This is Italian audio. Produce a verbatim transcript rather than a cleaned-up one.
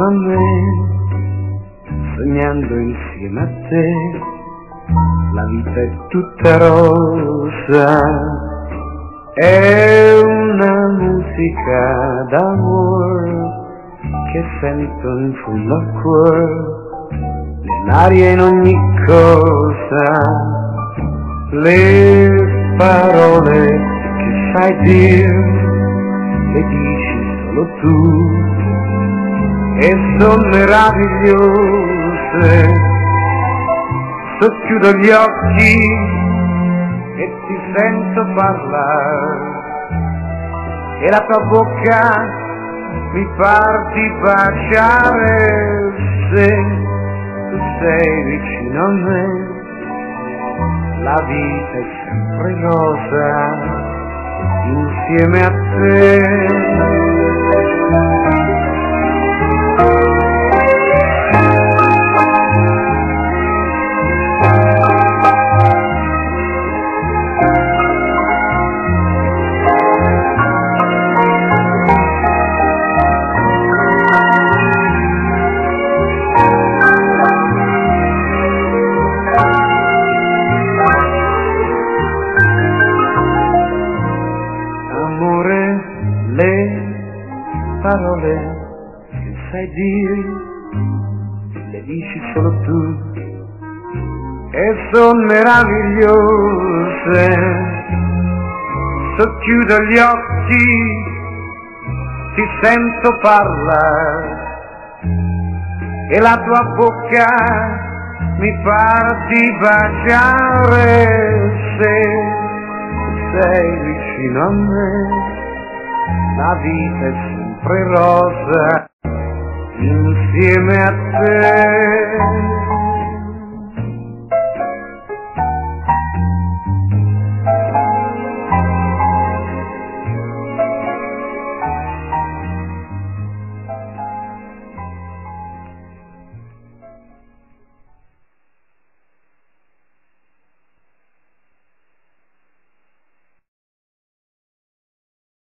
vicino a me, sognando insieme a te, la vita è tutta rosa, è una musica d'amore che sento in fondo al cuore, nell'aria in ogni cosa, le parole che sai dire, le dici solo tu, e son meravigliose. Socchiudo gli occhi e ti sento parlare, e la tua bocca mi par di baciare. Se tu sei vicino a me, la vita è sempre rosa insieme a te. Le parole che sai dire, le dici solo tu, e son meravigliose. Socchiudo gli occhi, ti sento parlare, e la tua bocca mi par di baciare. Se sei vicino a me, la vita è sempre rosa insieme a te.